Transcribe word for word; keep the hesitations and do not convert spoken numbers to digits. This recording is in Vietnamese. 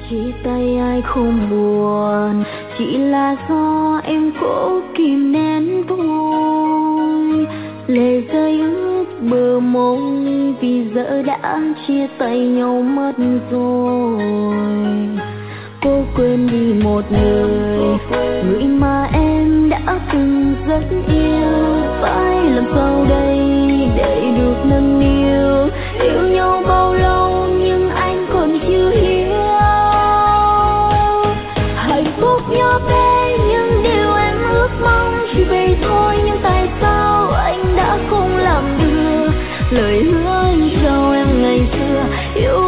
Chia tay ai không buồn, chỉ là do em cố kìm nén thôi. Lệ rơi ướt bờ môi vì giờ đã chia tay nhau mất rồi. Cô quên đi một người, người mà em đã từng rất yêu. Phải làm sao đây để được nâng niu, yêu nhau bao lâu nhưng anh còn chưa hiểu. Hạnh phúc nhỏ bé nhưng điều em ước mong chỉ vậy thôi, nhưng tại sao anh đã không làm được lời hứa anh trao em ngày xưa. Yêu